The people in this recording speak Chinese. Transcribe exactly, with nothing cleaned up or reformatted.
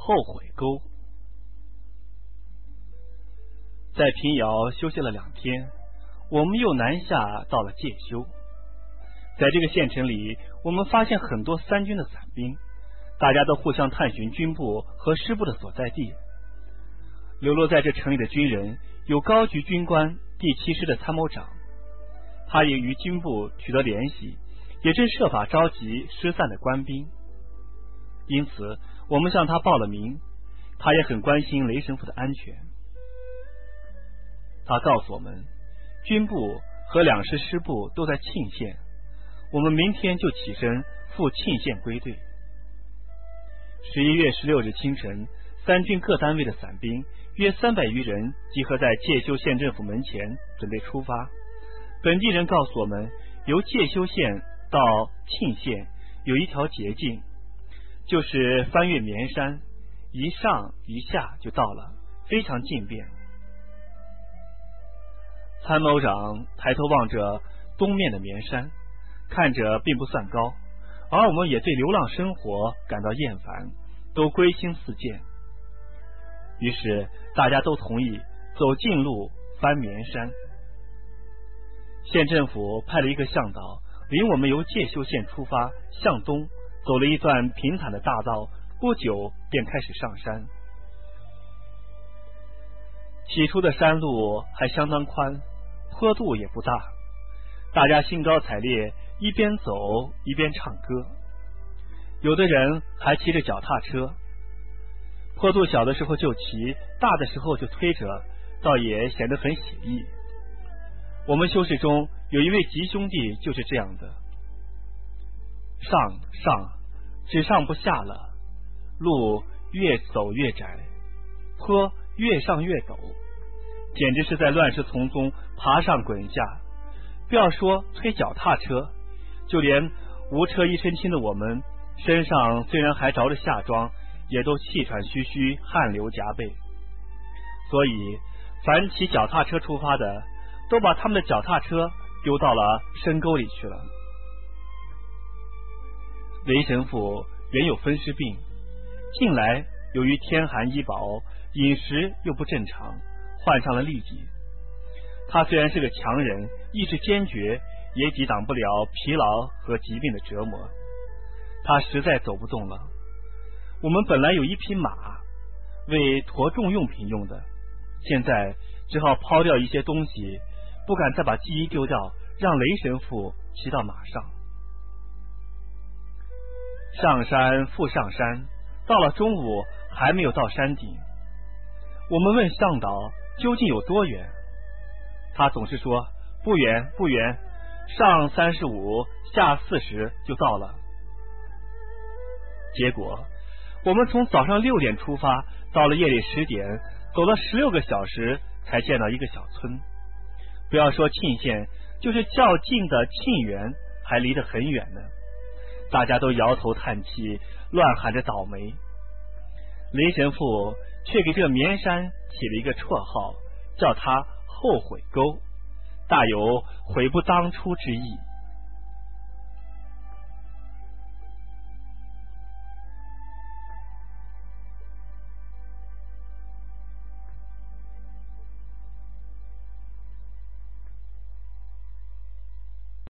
后悔沟。在平遥休息了两天，我们又南下到了介休。在这个县城里，我们发现很多三军的散兵，大家都互相探寻军部和师部的所在地。流落在这城里的军人有高级军官第七师的参谋长，他也与军部取得联系，也正设法召集失散的官兵。因此我们向他报了名，他也很关心雷神府的安全。他告诉我们，军部和两师师部都在沁县，我们明天就起身赴沁县归队。十一月十六日清晨，三军各单位的散兵约三百余人集合在介休县政府门前，准备出发。本地人告诉我们，由介休县到沁县有一条捷径，就是翻越绵山，一上一下就到了，非常近便。参谋长抬头望着东面的绵山，看着并不算高，而我们也对流浪生活感到厌烦，都归心似箭。于是大家都同意走近路翻绵山。县政府派了一个向导领我们由介休县出发，向东走了一段平坦的大道，不久便开始上山。起初的山路还相当宽，坡度也不大，大家兴高采烈，一边走一边唱歌，有的人还骑着脚踏车。坡度小的时候就骑，大的时候就推着，倒也显得很写意。我们修士中有一位吉兄弟就是这样的，上上只上不下了，路越走越窄，坡越上越陡，简直是在乱石丛中爬上滚下。不要说推脚踏车，就连无车一身轻的我们，身上虽然还着着夏装，也都气喘吁吁，汗流浃背。所以凡骑脚踏车出发的，都把他们的脚踏车丢到了深沟里去了。雷神父原有风湿病，近来由于天寒医薄，饮食又不正常，患上了痢疾。他虽然是个强人，意志坚决，也抵挡不了疲劳和疾病的折磨。他实在走不动了。我们本来有一匹马，为驮重用品用的，现在只好抛掉一些东西，不敢再把记忆丢掉，让雷神父骑到马上。上山复上山，到了中午还没有到山顶。我们问向导究竟有多远，他总是说不远不远，上三十五下四十就到了。结果我们从早上六点出发，到了夜里十点，走了十六个小时才见到一个小村。不要说沁县，就是较近的沁园还离得很远呢。大家都摇头叹气，乱喊着倒霉。雷神父却给这个绵山起了一个绰号，叫它后悔沟，大有悔不当初之意。